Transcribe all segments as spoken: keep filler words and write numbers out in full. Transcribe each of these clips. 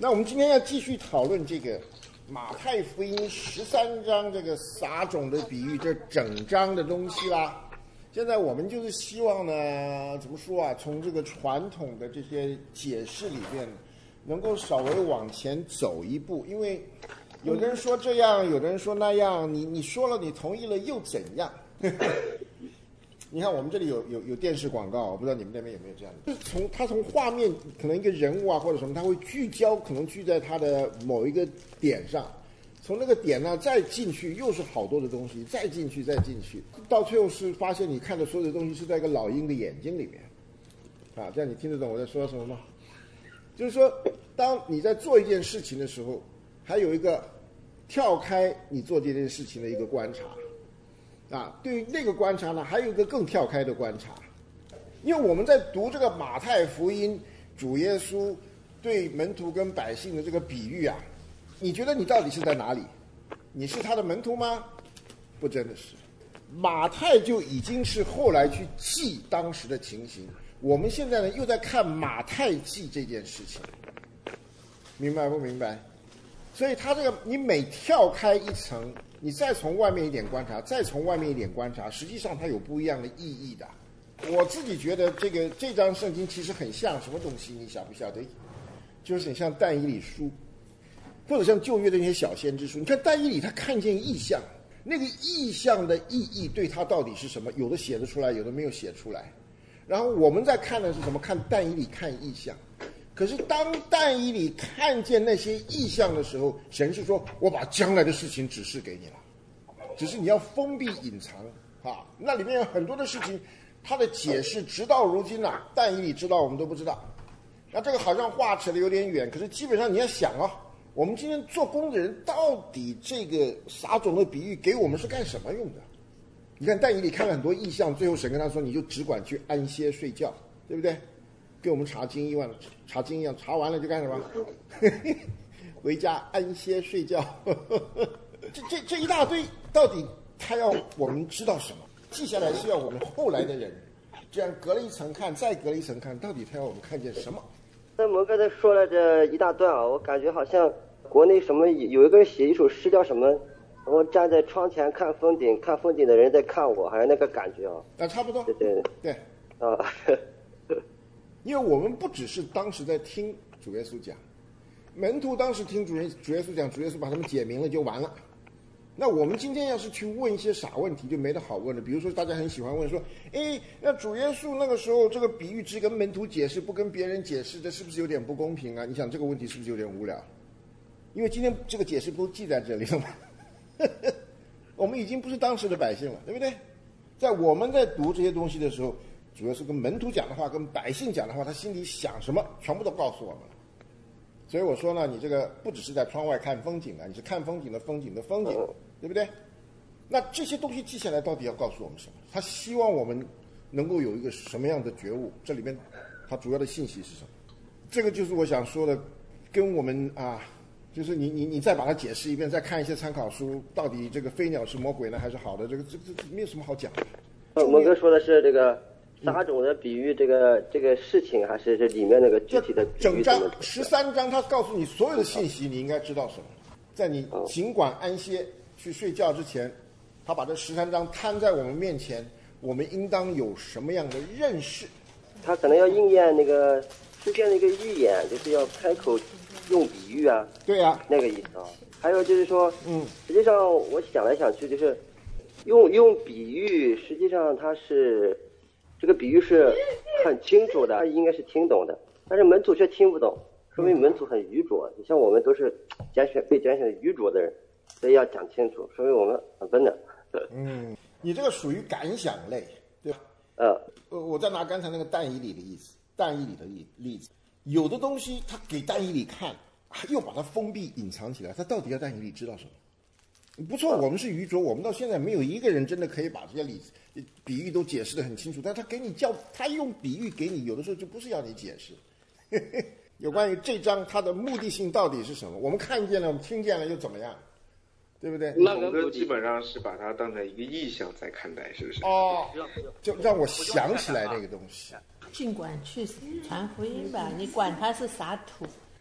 那我们今天要继续讨论这个马太福音十三章这个撒种的比喻，这整章的东西啦。现在我们就是希望呢，怎么说啊？从这个传统的这些解释里面，能够稍微往前走一步，因为有的人说这样，有的人说那样，你你说了，你同意了又怎样？你看我们这里有有有电视广告，我不知道你们那边有没有这样的。就是从他从画面可能一个人物啊或者什么，他会聚焦，可能聚在他的某一个点上，从那个点呢再进去又是好多的东西，再进去再进去，到最后是发现你看的所有的东西是在一个老鹰的眼睛里面，啊，这样你听得懂我在说什么吗？就是说，当你在做一件事情的时候，还有一个跳开你做这件事情的一个观察。啊，对于那个观察呢，还有一个更跳开的观察，因为我们在读这个马太福音，主耶稣对门徒跟百姓的这个比喻啊，你觉得你到底是在哪里？你是他的门徒吗？不，真的是。马太就已经是后来去记当时的情形，我们现在呢又在看马太记这件事情，明白不明白？所以他这个你每跳开一层，你再从外面一点观察，再从外面一点观察，实际上它有不一样的意义的。我自己觉得这个这张圣经其实很像什么东西，你晓不晓得？就是很像但以理书，或者像旧约的那些小先知书。你看但以理他看见异象，那个异象的意义对他到底是什么？有的写得出来，有的没有写出来。然后我们在看的是什么？看但以理看异象。可是当但以理看见那些异象的时候，神是说我把将来的事情指示给你了，只是你要封闭隐藏啊。那里面有很多的事情，他的解释直到如今啊，但以理知道我们都不知道。那这个好像话扯得有点远，可是基本上你要想啊，我们今天做工的人到底这个撒种的比喻给我们是干什么用的？你看但以理看了很多异象，最后神跟他说你就只管去安歇睡觉，对不对？跟我们查经一样，查经一样，查完了就干什么？回家安歇睡觉。这这这一大堆，到底他要我们知道什么？记下来是要我们后来的人，这样隔了一层看，再隔了一层看，到底他要我们看见什么？ 那我刚才说了这一大段啊，我感觉好像国内什么有一个人写一首诗叫什么？我站在窗前看风景，看风景的人在看我，好像那个感觉啊。 啊，差不多。 对对对。 啊。 因为我们不只是当时在听主耶稣讲，门徒当时听主耶主耶稣讲，主耶稣把他们解明了就完了。那我们今天要是去问一些傻问题，就没得好问了。比如说，大家很喜欢问说：“哎，那主耶稣那个时候这个比喻只跟门徒解释，不跟别人解释，这是不是有点不公平啊？”你想这个问题是不是有点无聊？因为今天这个解释不都记在这里了吗？我们已经不是当时的百姓了，对不对？在我们在读这些东西的时候，主要是跟门徒讲的话，跟百姓讲的话，他心里想什么，全部都告诉我们了。所以我说呢，你这个不只是在窗外看风景啊，你是看风景的风景的风景，对不对？那这些东西记下来，到底要告诉我们什么？他希望我们能够有一个什么样的觉悟？这里面它主要的信息是什么？这个就是我想说的，跟我们啊，就是你你你再把它解释一遍，再看一些参考书，到底这个飞鸟是魔鬼呢，还是好的？这个这这没有什么好讲的。 蒙哥说的是这个。撒种的比喻，这个这个事情，还是这里面那个具体的比喻？ 整章十三章，他告诉你所有的信息，你应该知道什么。在你尽管安歇去睡觉之前，他把这十三章摊在我们面前，我们应当有什么样的认识？ 他可能要应验那个之前的一个预言，就是要开口用比喻啊。 对呀、啊， 那个意思啊。还有就是说， 嗯， 实际上我想来想去，就是用用比喻，实际上它是。这个比喻是很清楚的，他应该是听懂的，但是门徒却听不懂，说明门徒很愚拙。你像我们都是拣选被拣选的愚拙的人，所以要讲清楚，说明我们很笨的。 嗯，你这个属于感想类，对吧？ 呃， 我再拿刚才那个但以理的意思，但以理的例例子，有的东西他给但以理看，又把它封闭隐藏起来，他到底要但以理知道什么？不错，我们是愚拙，我们到现在没有一个人真的可以把这些例子、比喻都解释得很清楚。但他给你叫，他用比喻给你，有的时候就不是要你解释。有关于这章它的目的性到底是什么？我们看见了，我们听见了又怎么样？对不对？ 那个基本上是把它当成一个意象在看待，是不是？ 哦，就让我想起来那个东西。 尽管去传福音吧，你管它是啥土。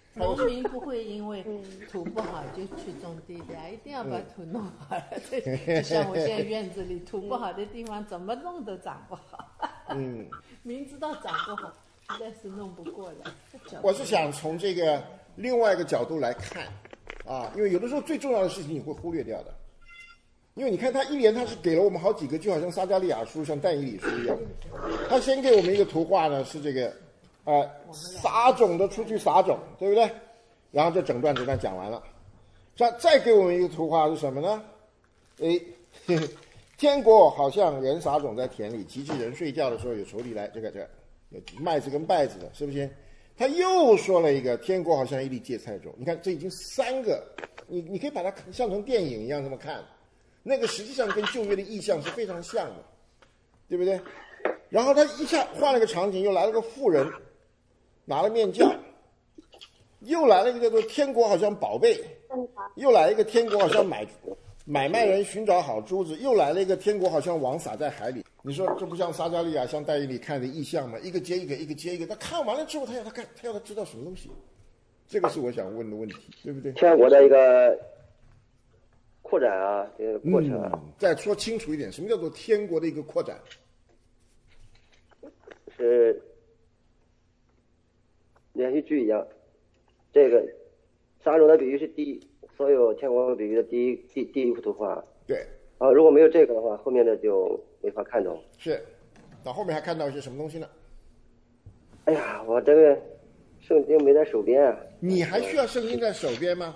农民不会因为土不好就去种地的呀，一定要把土弄好了。就像我现在院子里土不好的地方，怎么弄都长不好。嗯，明知道长不好，实在是弄不过来。 我是想从这个另外一个角度来看，啊，因为有的时候最重要的事情你会忽略掉的。因为你看他一连他是给了我们好几个，就好像撒迦利亚书、像但以理书一样。他先给我们一个图画呢，是这个，呃，撒种的出去撒种，对不对？然后这整段整段讲完了。再再给我们一个图画是什么呢？哎，天国好像人撒种在田里，机器人睡觉的时候有仇敌来，这个这个有麦子跟稗子的，是不是？他又说了一个，天国好像一粒芥菜种。你看，这已经三个，你你可以把它像成电影一样这么看。那个实际上跟旧约的意象是非常像的，对不对？然后他一下换了个场景，又来了个妇人，拿了面酵，又来了一个叫做天国好像宝贝，又来一个天国好像买买卖人寻找好珠子，又来了一个天国好像网撒在海里。你说这不像撒迦利亚像但以理看的意象吗？一个接一个，一个接一个。他看完了之后，他要他看，他要他知道什么东西？这个是我想问的问题，对不对？ 天国的一个扩展啊，这个过程啊、 嗯，再说清楚一点，什么叫做天国的一个扩展？ 是连续剧一样，这个撒种的比喻是第一，所有天国比喻的第一第第一幅图画。 对。 啊，如果没有这个的话，后面的就没法看懂。 是，到后面还看到一些什么东西呢？ 哎呀，我这个圣经没在手边啊。 你还需要圣经在手边吗？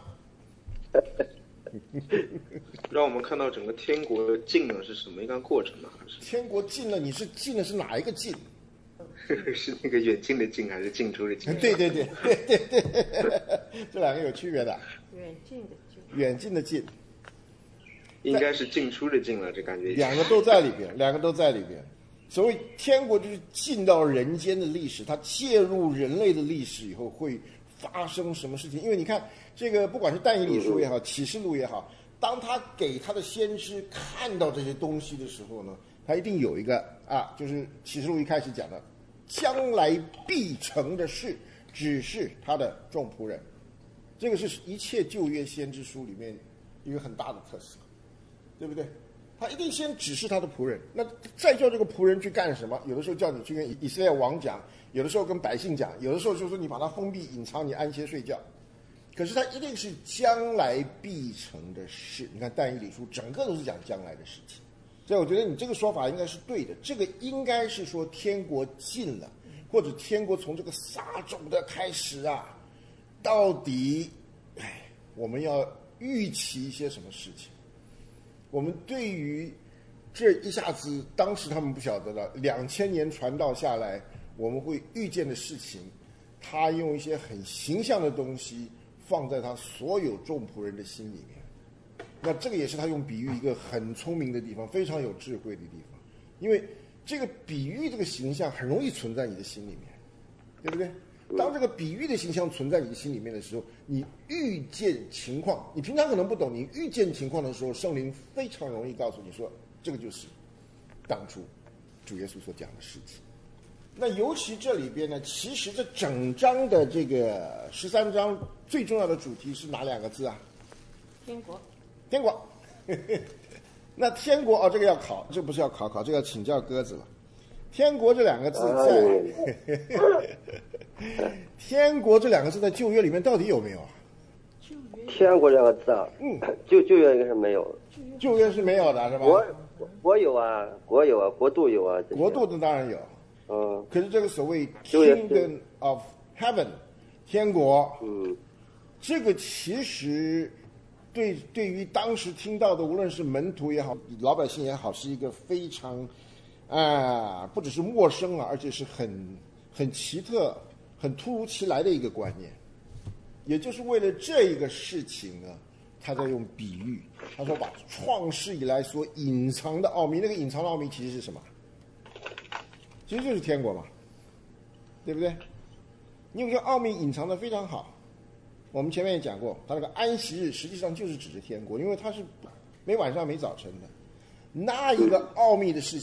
让我们看到整个天国进了是什么一个过程呢？还是天国进了，你是进的是哪一个进？ 是那个远近的近还是进出的进？ 对对对对对对，这两个有区别的。 远近的近。 远近的近。 应该是进出的进了，这感觉。 两个都在里边，两个都在里边。所谓天国就是进到人间的历史，它介入人类的历史以后会发生什么事情？因为你看这个，不管是但以理书也好，启示录也好，当他给他的先知看到这些东西的时候呢，他一定有一个啊，就是启示录一开始讲的，将来必成的事，只是他的众仆人。这个是一切旧约先知书里面一个很大的特色。对不对？他一定先指示他的仆人，那再叫这个仆人去干什么？有的时候叫你去跟以色列王讲，有的时候跟百姓讲，有的时候就说你把他封闭、隐藏，你安歇睡觉。可是他一定是将来必成的事。你看但以理书整个都是讲将来的事情，所以我觉得你这个说法应该是对的。这个应该是说天国近了，或者天国从这个撒种的开始啊，到底，哎，我们要预期一些什么事情？我们对于这一下子，当时他们不晓得了，两千年传道下来，我们会遇见的事情，他用一些很形象的东西放在他所有众仆人的心里面。那这个也是他用比喻一个很聪明的地方，非常有智慧的地方。因为这个比喻这个形象很容易存在你的心里面，对不对？当这个比喻的形象存在你的心里面的时候，你预见情况，你平常可能不懂，你预见情况的时候，圣灵非常容易告诉你说，这个就是当初主耶稣所讲的事情。那尤其这里边呢，其实这整章的这个十三章最重要的主题是哪两个字啊？ 天国。 天国。那天国哦，这个要考，这不是要考考，这个要请教鸽子了。天国这两个字在天国这两个字在旧约里面到底有没有啊？ 天国这两个字啊， 嗯， 旧旧约应该是没有， 旧约是没有的，是吧？ 国国有啊，国有啊，国度有啊， 国度的当然有， 嗯， 可是这个所谓 Kingdom of Heaven 天国， 嗯， 这个其实对对于当时听到的，无论是门徒也好，老百姓也好，是一个非常啊，不只是陌生啊，而且是很很奇特、很突如其来的一个观念。也就是为了这一个事情呢，他在用比喻。他说把创世以来所隐藏的奥秘，那个隐藏的奥秘其实是什么？其实就是天国嘛，对不对？你有一个奥秘隐藏的非常好。我们前面也讲过，他那个安息日实际上就是指着天国，因为它是没晚上没早晨的。那一个奥秘的事情，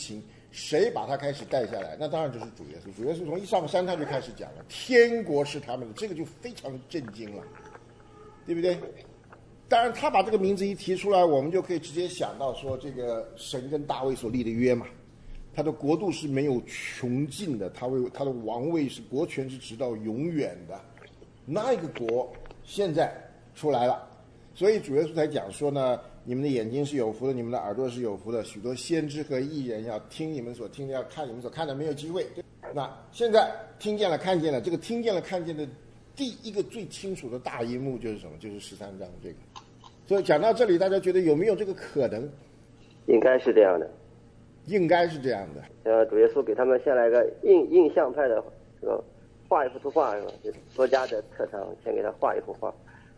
谁把他开始带下来？那当然就是主耶稣。主耶稣从一上山他就开始讲了，天国是他们的，这个就非常震惊了，对不对？当然，他把这个名字一提出来，我们就可以直接想到说，这个神跟大卫所立的约嘛，他的国度是没有穷尽的，他为他的王位是国权是直到永远的。那一个国现在出来了，所以主耶稣才讲说呢，你们的眼睛是有福的，你们的耳朵是有福的，许多先知和义人要听你们所听的，要看你们所看的，没有机会。那现在听见了看见了，这个听见了看见的第一个最清楚的大荧幕就是什么？就是十三章这个。所以讲到这里，大家觉得有没有这个可能？ 应该是这样的， 应该是这样的。 呃，主耶稣给他们先来个印印象派的这个画一幅图画是吧？作家的特长，先给他画一幅画，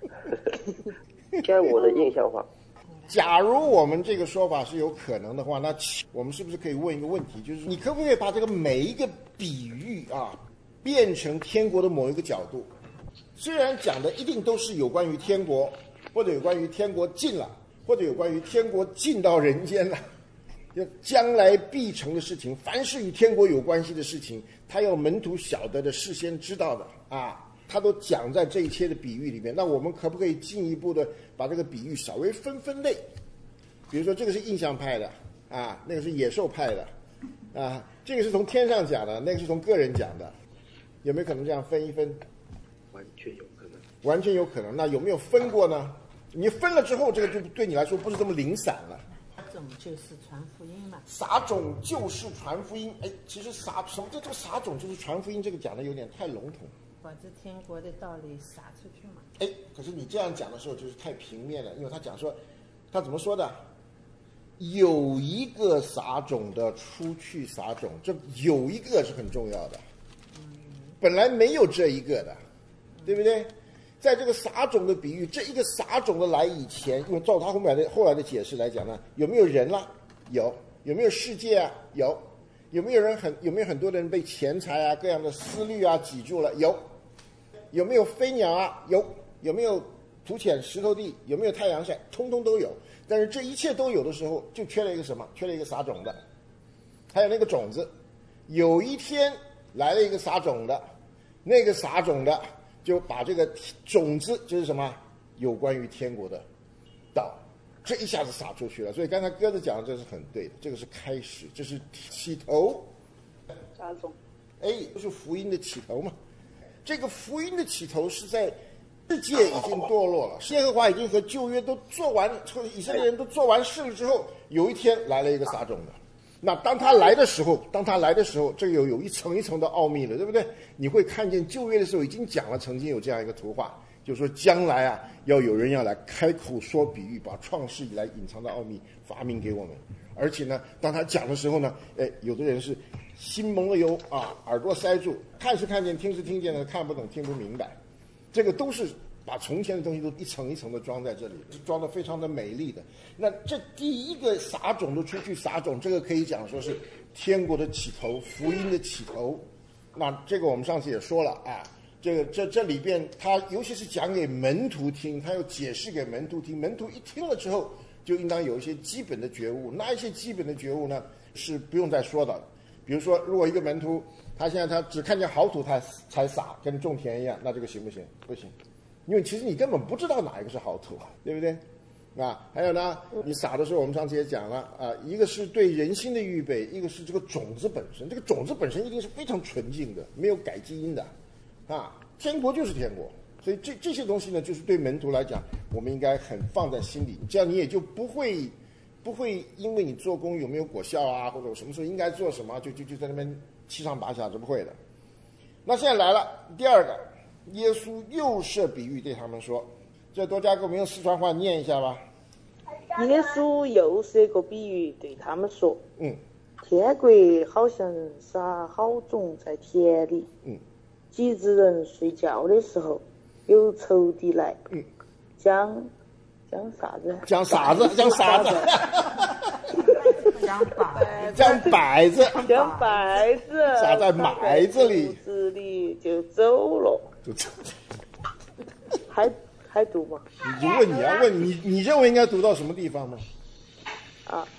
天国的印象画。 假如我们这个说法是有可能的话，那我们是不是可以问一个问题，就是你可不可以把这个每一个比喻啊，变成天国的某一个角度？虽然讲的一定都是有关于天国，或者有关于天国近了，或者有关于天国进到人间了，就将来必成的事情，凡是与天国有关系的事情，他要门徒晓得的，事先知道的啊，他都讲在这一切的比喻里面。那我们可不可以进一步的把这个比喻稍微分分类？比如说这个是印象派的啊，那个是野兽派的啊，这个是从天上讲的，那个是从个人讲的，有没有可能这样分一分？ 完全有可能， 完全有可能。那有没有分过呢？你分了之后，这个就对你来说不是这么零散了。 撒种就是传福音嘛。 撒种就是传福音。哎，其实撒什么叫这个撒种就是传福音，这个讲的有点太笼统。 把这天国的道理撒出去嘛。 哎，可是你这样讲的时候就是太平面了，因为他讲说，他怎么说的？有一个撒种的出去撒种，这有一个是很重要的。本来没有这一个的，对不对？在这个撒种的比喻，这一个撒种的来以前，因为照他后来的后来的解释来讲呢，有没有人啦？有。有没有世界啊？有。有没有人很有没有很多人被钱财啊各样的思虑啊挤住了？有。有没有飞鸟啊？有。有没有土浅石头地？有没有太阳晒？通通都有。但是这一切都有的时候，就缺了一个什么？缺了一个撒种的，还有那个种子。有一天来了一个撒种的，那个撒种的就把这个种子，就是什么有关于天国的道，这一下子撒出去了。所以刚才鸽子讲的这是很对的，这个是开始，这是起头。 撒种， 哎，就是福音的起头嘛。这个福音的起头是在世界已经堕落了，耶和华已经和旧约都做完，以色列人都做完事了之后，有一天来了一个撒种的。那当他来的时候，当他来的时候，这个有有一层一层的奥秘了，对不对？你会看见旧约的时候已经讲了，曾经有这样一个图画，就是说将来啊，要有人要来开口说比喻，把创世以来隐藏的奥秘发明给我们。而且呢，当他讲的时候呢，哎，有的人是心蒙了油啊，耳朵塞住，看是看见，听是听见的，看不懂，听不明白。这个都是把从前的东西都一层一层的装在这里，是装得非常的美丽的。那这第一个撒种的出去撒种，这个可以讲说是天国的起头，福音的起头。那这个我们上次也说了啊，这个这这里边他尤其是讲给门徒听，他又解释给门徒听，门徒一听了之后，就应当有一些基本的觉悟。那一些基本的觉悟呢，是不用再说的。比如说，如果一个门徒他现在他只看见好土他才撒，跟种田一样，那这个行不行？不行。因为其实你根本不知道哪一个是好土，对不对？啊，还有呢，你撒的时候，我们上次也讲了啊，一个是对人心的预备，一个是这个种子本身。这个种子本身一定是非常纯净的，没有改基因的，啊，天国就是天国。所以这这些东西呢，就是对门徒来讲，我们应该很放在心里，这样你也就不会不会因为你做工有没有果效啊，或者我什么时候应该做什么，就就就在那边七上八下，是不会的。那现在来了第二个。耶稣又设比喻对他们说，这多加给我们用四川话念一下吧。 耶稣又设个比喻对他们说， 嗯， 天国好像撒好种在田里， 嗯， 几只人睡觉的时候，有仇敌来， 嗯， 将将啥子？ 将啥子？将啥子？ 将稗子， 将稗子， 将稗子撒在麦子里， 肚子里就走了。 就走。 还还读吗？ 你就问你啊，问你，你认为应该读到什么地方吗？ 啊，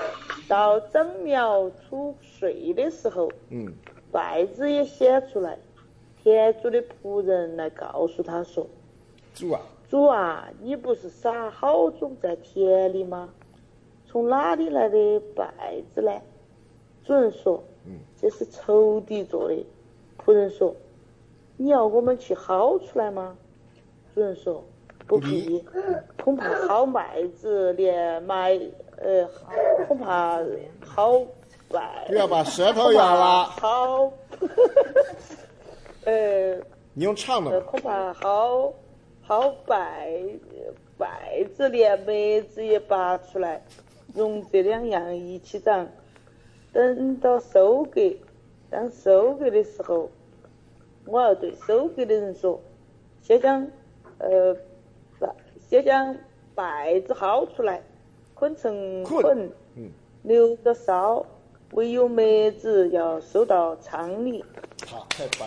到整苗出穗的时候， 嗯， 稗子也显出来。田主的仆人来告诉他说：“ 主啊， 主啊，你不是撒好种在田里吗？从哪里来的稗子呢？”主人说：“ 嗯， 这是仇敌做的。”仆人说：“你要我们去薅出来吗？”主人说：“不必，恐怕薅麦子连麦，呃，恐怕薅稗。” 不要把舌头咬了。 薅，呃， 你用唱的呃， 吧。 恐怕薅薅稗稗子连麦子也拔出来，容这两样一起长。等到收割，当收割的时候，我要对收割的人说：先将，呃，先将稗子薅出来，捆成捆， 嗯， 留着烧。唯有麦子要收到仓里。 好，太棒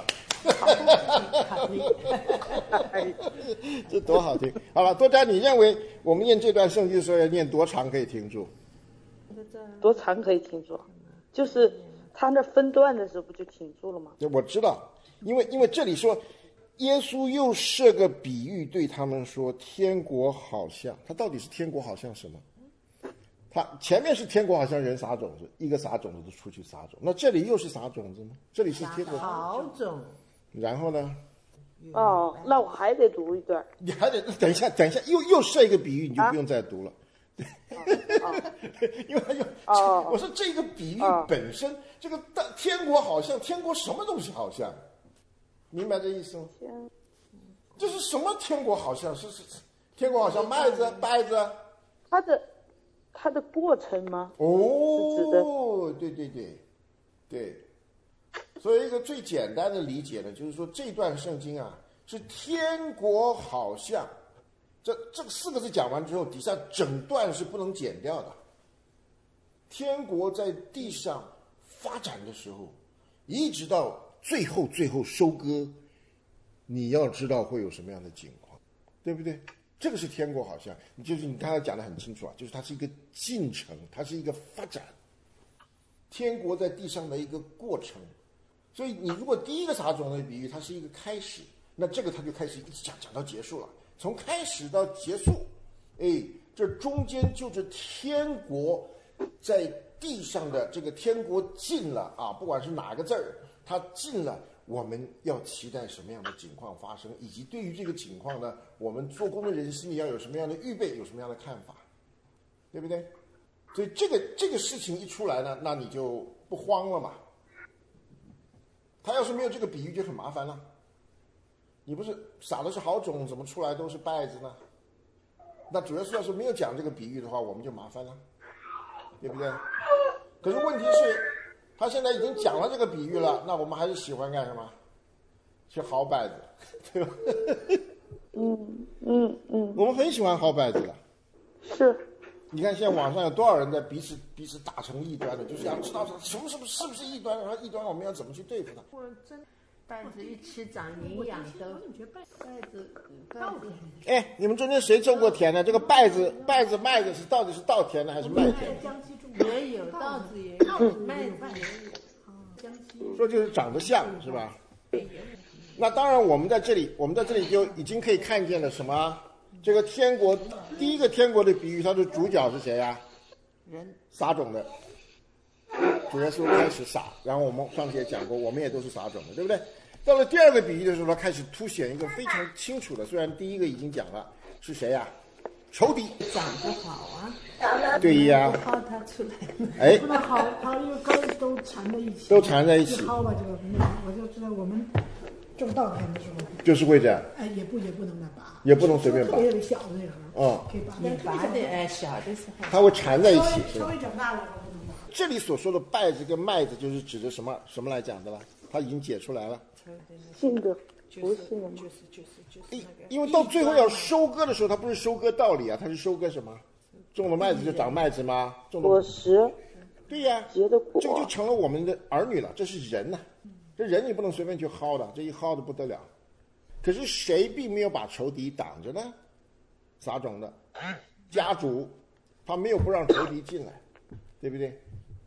了！这多好听！好了，多詹，你认为我们念这段圣经的时候要念多长可以停住？ 多长可以停住？就是他那分段的时候不就停住了吗？ 我知道，因为因为这里说，耶稣又设个比喻对他们说，天国好像，他到底是天国好像什么？他前面是天国好像人撒种子，一个撒种子就出去撒种，那这里又是撒种子吗？这里是天国好种。 然后呢？ 哦，那我还得读一段。 你还得等一下，等一下，又又设一个比喻，你就不用再读了。 啊、 因为又、 哦、 我说这个比喻本身，哦、这个大天国好像天国什么东西好像，明白这意思吗？这是什么天国好像是是天国好像麦子稗子， 它的它的过程吗？ 哦，对对对对，所以一个最简单的理解呢，就是说这段圣经啊是天国好像。这这四个字讲完之后，底下整段是不能剪掉的。天国在地上发展的时候，一直到最后最后收割，你要知道会有什么样的情况，对不对？这个是天国好像，就是你刚才讲的很清楚啊，就是它是一个进程，它是一个发展，天国在地上的一个过程。所以你如果第一个撒种的比喻，它是一个开始，那这个它就开始一直讲讲到结束了。从开始到结束，哎，这中间就是天国在地上的这个天国进了啊，不管是哪个字儿，它进了，我们要期待什么样的情况发生，以及对于这个情况呢，我们做工的人心里要有什么样的预备，有什么样的看法，对不对？所以这个这个事情一出来呢，那你就不慌了嘛。他要是没有这个比喻，就很麻烦了。你不是撒的是好种，怎么出来都是稗子呢？那主要是要是没有讲这个比喻的话，我们就麻烦了，对不对？可是问题是，他现在已经讲了这个比喻了，那我们还是喜欢干什么？去薅稗子，对吧？ 嗯嗯嗯， 我们很喜欢薅稗子的。 是。 你看现在网上有多少人在彼此彼此打成异端的，就是要知道什么什么是不是异端，然后异端我们要怎么去对付它。 我真稗子一起长营养的，稗子稗子。 哎，你们中间谁种过田呢？这个稗子稗子麦子是到底是稻田呢还是麦田？ 也有稻子也有，麦子也有。 说就是长得像是吧？那当然，我们在这里，我们在这里就已经可以看见了什么？这个天国第一个天国的比喻，它的主角是谁呀？ 人撒种的。主耶稣开始撒，然后我们上次也讲过，我们也都是撒种的，对不对？到了第二个比喻的时候，他开始凸显一个非常清楚的，虽然第一个已经讲了，是谁呀？仇敌长得好啊， 对呀， 薅它出来。 哎， 不能薅，薅一个根都缠在一起， 都缠在一起。 薅吧，这个我就知道我们种稻田的时候， 就是会这样。 哎，也不也不能那拔， 也不能随便拔， 特别小的那时候， 嗯， 可以拔， 你拔的哎，小的时候它会缠在一起，是吧？ 稍微长大了不能拔。 这里所说的稗子跟麦子，就是指着什么什么来讲的了？他已经解出来了。 信的，不是的吗？ 就是就是就是那个。 因为到最后要收割的时候，它不是收割道理啊，它是收割什么？种了麦子就长麦子吗？种了果实。 对呀， 结的果， 这个就成了我们的儿女了。这是人呐、啊，这人你不能随便去薅的，这一薅的不得了。可是谁并没有把仇敌挡着呢？撒种的家主，他没有不让仇敌进来，对不对？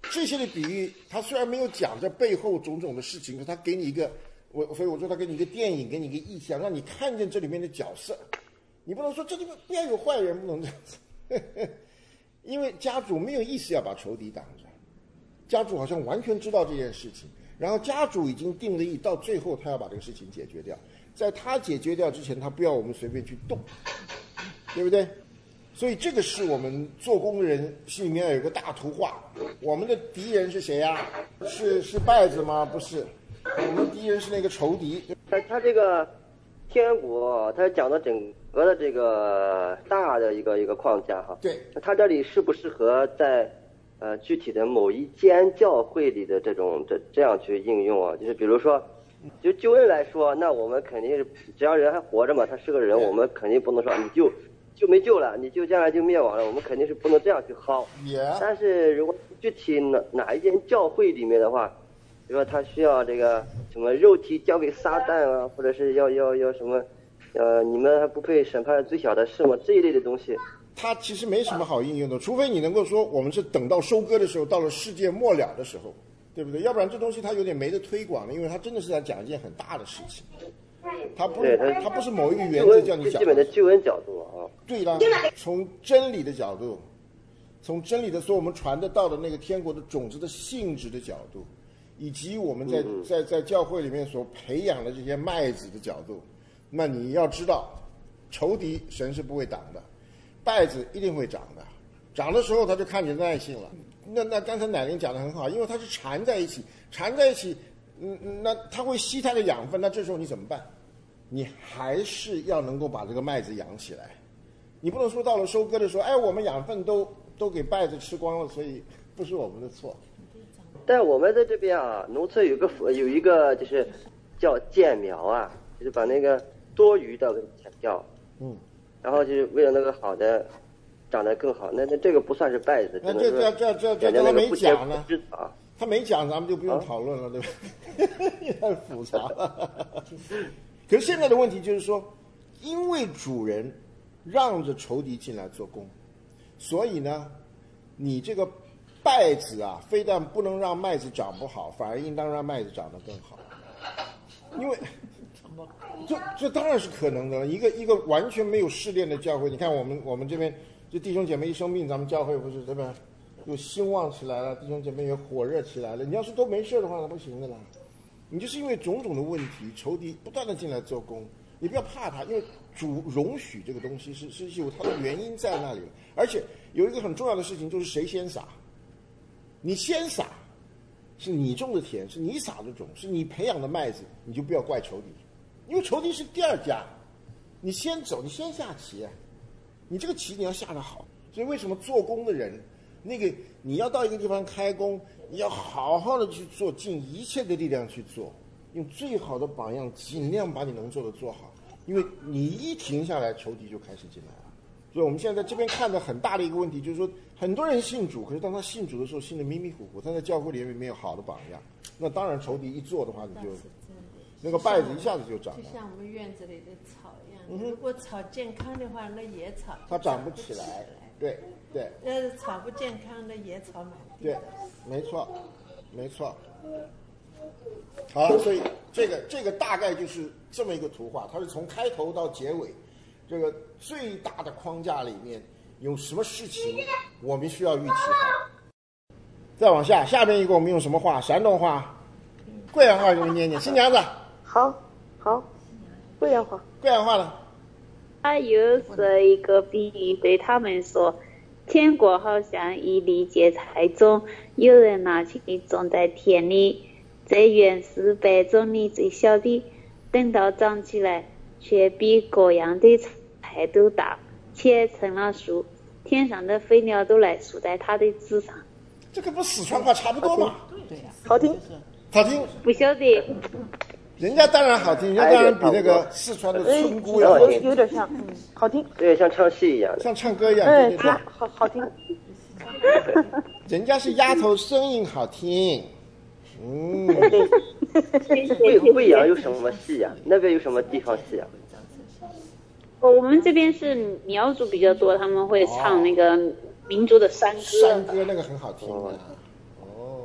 这些的比喻，他虽然没有讲这背后种种的事情，可他给你一个，我所以我说他给你一个电影，给你一个意象，让你看见这里面的角色。你不能说这里面不要有坏人，不能这样子，因为家主没有意思要把仇敌挡着，家主好像完全知道这件事情，然后家主已经定了意，到最后他要把这个事情解决掉，在他解决掉之前，他不要我们随便去动，对不对？所以这个是我们做工的人心里面有一个大图画。我们的敌人是谁呀、啊？是是稗子吗？不是，我们敌人是那个仇敌。 他他这个天国，他讲的整个的这个大的一个一个框架哈。 对。 那他这里适不适合在呃具体的某一间教会里的这种这这样去应用啊？就是比如说，就救恩来说，那我们肯定是只要人还活着嘛，他是个人，我们肯定不能说你就。就没救了，你就将来就灭亡了，我们肯定是不能这样去薅。 Yeah. 但是如果具体哪哪一间教会里面的话，比如说他需要这个什么肉体交给撒旦啊，或者是要要要什么，呃，你们还不配审判最小的事吗？这一类的东西， 它其实没什么好应用的，除非你能够说我们是等到收割的时候，到了世界末了的时候，对不对？要不然这东西它有点没得推广了，因为它真的是在讲一件很大的事情。它不是它不是某一个原则叫你讲基本的救恩角度啊。 对了，从真理的角度，从真理的说我们传得到的那个天国的种子的性质的角度，以及我们在嗯在在教会里面所培养的这些麦子的角度，那你要知道，仇敌神是不会挡的，稗子一定会长的，长的时候他就看你的耐性了。那那刚才乃琳讲的很好，因为它是缠在一起，缠在一起。嗯，那它会吸它的养分，那这时候你怎么办？你还是要能够把这个麦子养起来，你不能说到了收割的时候，哎，我们养分都都给稗子吃光了，所以不是我们的错。 但我们在这边啊，农村有个有一个就是叫建苗啊，就是把那个多余的给剪掉， 嗯， 然后就是为了那个好的长得更好，那那这个不算是稗子， 那这这这这这他没讲呢。 啊他没讲，咱们就不用讨论了，啊、对吧？太复杂了。可是现在的问题就是说，因为主人让着仇敌进来做工，所以呢，你这个稗子啊，非但不能让麦子长不好，反而应当让麦子长得更好。因为这这当然是可能的。一个一个完全没有试炼的教会，你看我们我们这边这弟兄姐妹一生病，咱们教会不是对吧？有兴旺起来了，弟兄姐妹也火热起来了。你要是都没事的话，那不行的啦。你就是因为种种的问题，仇敌不断的进来做工，你不要怕他，因为主容许这个东西是是有它的原因在那里了。而且有一个很重要的事情，就是谁先撒，你先撒，是你种的田，是你撒的种，是你培养的麦子，你就不要怪仇敌，因为仇敌是第二家，你先走，你先下棋，你这个棋你要下得好。所以为什么做工的人？那个你要到一个地方开工，你要好好的去做，尽一切的力量去做，用最好的榜样，尽量把你能做的做好。因为你一停下来，仇敌就开始进来了。所以我们现在在这边看的很大的一个问题，就是说很多人信主，可是当他信主的时候，信得迷迷糊糊，他在教会里面没有好的榜样，那当然仇敌一做的话，你就那个稗子一下子就长了。 就像我们院子里的草一样，嗯、如果草健康的话，那野草它长不起来。对对， 呃，草不健康的野草满地。 对，没错，没错。好，所以这个这个大概就是这么一个图画，它是从开头到结尾，这个最大的框架里面有什么事情我们需要预期好。再往下，下边一个我们用什么话？山东话、贵阳话给我们念念。新娘子， 好，好，贵阳话， 贵阳话了。 他又是一个比喻，对他们说，天国好像一粒芥菜种，有人拿去种在田里，这原是百种里最小的，等到长起来，却比各样的菜都大，且成了树，天上的飞鸟都来宿在它的枝上。 这个不四川话差不多吗？ 对呀， 好听， 好听。 不晓得。 人家当然好听，人家当然比那个四川的村姑要好听， 有点像，嗯，好听， 对，像唱戏一样的， 像唱歌一样， 哎， 对对对， 好好听。 人家是丫头声音好听，嗯。 贵贵阳有什么戏呀、啊？那边有什么地方戏啊？ 哦，我们这边是苗族比较多，他们会唱那个民族的山歌。 山歌那个很好听的。哦。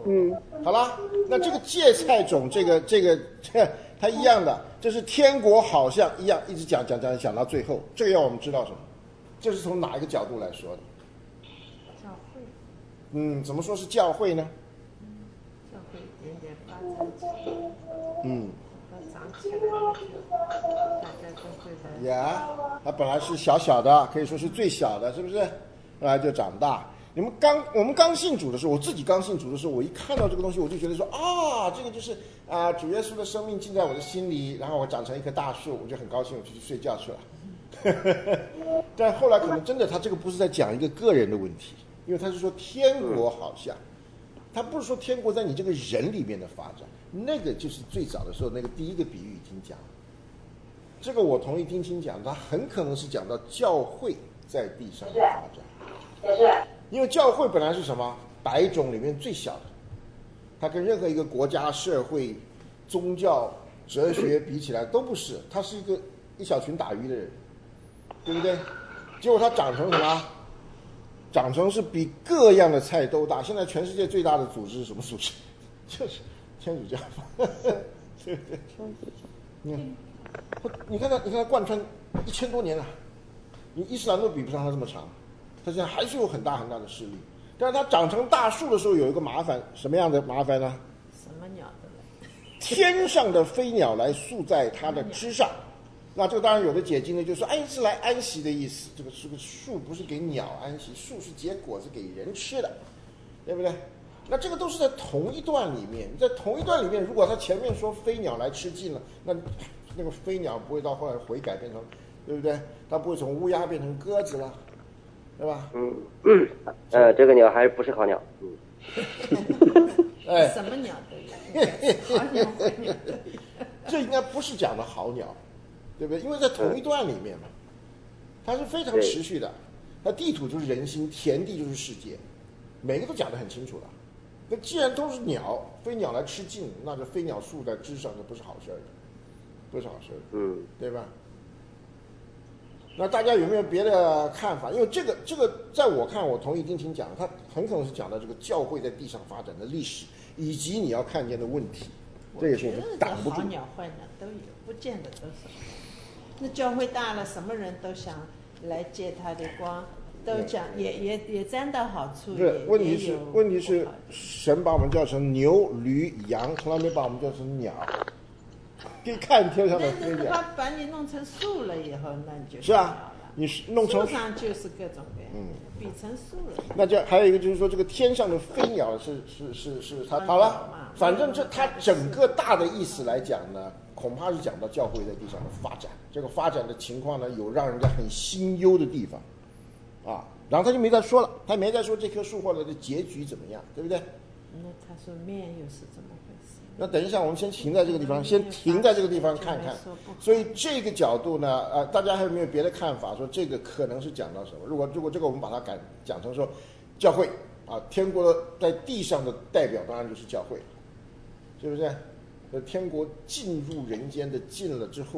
嗯， 好了，那这个芥菜种，这个这个这它一样的，这是天国好像一样，一直讲讲讲讲到最后，这个要我们知道什么？这是从哪一个角度来说的？ 教会。 嗯，怎么说是教会呢？ 教会一点点发展起来。 嗯。 长起来了就大家都会来。 呀，它本来是小小的，可以说是最小的，是不是？后来就长大。你们刚我们刚信主的时候，我自己刚信主的时候，我一看到这个东西，我就觉得说啊，这个就是啊、呃，主耶稣的生命进在我的心里，然后我长成一棵大树，我就很高兴，我就去睡觉去了。但后来可能真的，他这个不是在讲一个个人的问题，因为他是说天国好像，他不是说天国在你这个人里面的发展，那个就是最早的时候那个第一个比喻已经讲了。这个我同意丁青讲，他很可能是讲到教会在地上的发展。因为教会本来是什么？百种里面最小的，它跟任何一个国家、社会、宗教、哲学比起来都不是，它是一个一小群打鱼的人，对不对？结果它长成什么？长成是比各样的菜都大。现在全世界最大的组织是什么组织？就是天主教，对不对？嗯，你看它，你看它贯穿一千多年了，你伊斯兰都比不上它这么长。它现在还是有很大很大的势力，但是它长成大树的时候有一个麻烦，什么样的麻烦呢？ 什么鸟的来？ 天上的飞鸟来宿在它的枝上。那这个当然有的解经呢，就说哎是来安息的意思。这个这个树不是给鸟安息，树是结果子给人吃的，对不对？那这个都是在同一段里面，在同一段里面，如果他前面说飞鸟来吃尽了，那那个飞鸟不会到后来悔改变成，对不对？它不会从乌鸦变成鸽子了。对吧？ 嗯嗯，呃，这个鸟还是不是好鸟？嗯， 哎， 什么鸟都有，好鸟坏鸟都有。 这应该不是讲的好鸟，对不对？因为在同一段里面嘛，它是非常持续的。那地土就是人心，田地就是世界，每个都讲得很清楚了。那既然都是鸟，飞鸟来吃尽，那这飞鸟宿在枝上，这不是好事儿，不是好事儿， 嗯， 对吧？那大家有没有别的看法？因为这个这个，在我看，我同意丁青讲，他很可能是讲到这个教会在地上发展的历史，以及你要看见的问题。这也是我们挡不住。 好鸟坏鸟都有，不见得都是。那教会大了，什么人都想来借他的光，都讲也也也沾到好处。 不是，问题是问题是神把我们叫成牛、驴、羊，从来没把我们叫成鸟。可以看天上的飞鸟。 把把你弄成树了以后，那你就是啊，你是弄成树上就是各种各样，嗯，比成树了。 那这还有一个就是说，这个天上的飞鸟是是是是它好了，反正这它整个大的意思来讲呢，恐怕是讲到教会在地上的发展。这个发展的情况呢，有让人家很心忧的地方，啊，然后他就没再说了，他没再说这棵树后来的结局怎么样，对不对？ 那他说面又是怎么回事？ 那等一下，我们先停在这个地方，先停在这个地方看看。所以这个角度呢，呃，大家还有没有别的看法？说这个可能是讲到什么？如果如果这个我们把它改讲成说，教会啊，天国在地上的代表当然就是教会，是不是？那天国进入人间的进了之后，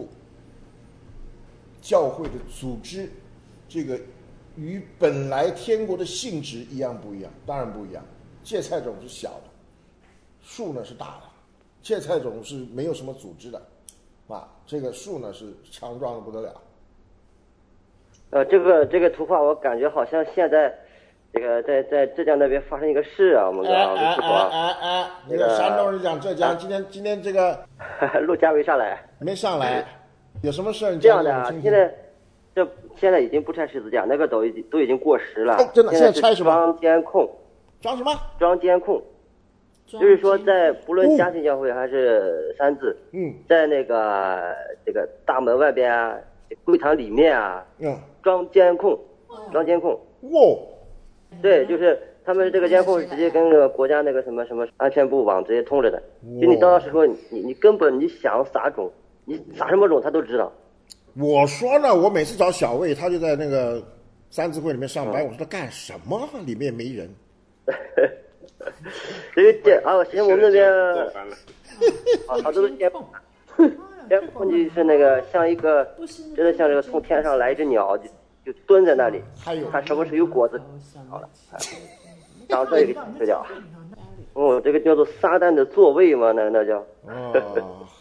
教会的组织，这个与本来天国的性质一样不一样？当然不一样。芥菜种是小的，树呢是大的。芥菜种是没有什么组织的，啊，这个树呢是强壮的不得了。 呃，这个这个图画我感觉好像现在这个在在浙江那边发生一个事啊，我们哎哎哎哎哎，那个山东人讲浙江，今天今天这个陆家没上来， 没上来，有什么事儿？ 这样的啊，现在这现在已经不拆十字架，那个都已经都已经过时了。 哦，真的，现在拆什么？ 装监控。 装什么？ 装监控。就是说，在不论嘉信教会还是三字， 嗯， 在那个这个大门外边啊，柜堂里面啊， 嗯， 装监控，装监控。 哇， 对，就是他们这个监控是直接跟那个国家那个什么什么安全部网直接通着的。就你到时候你你根本你想撒种，你撒什么种他都知道。 我说呢，我每次找小魏，他就在那个三字会里面上班，嗯、我说他干什么？里面没人。 因为这啊，其实我们那边啊，好多都是监控，监控就是那个像一个，真的像这个从天上来一只鸟，就就蹲在那里，看什么时候有果子，好了，长这个吃掉。 哦，这个叫做撒旦的座位吗？难道叫？ 哦，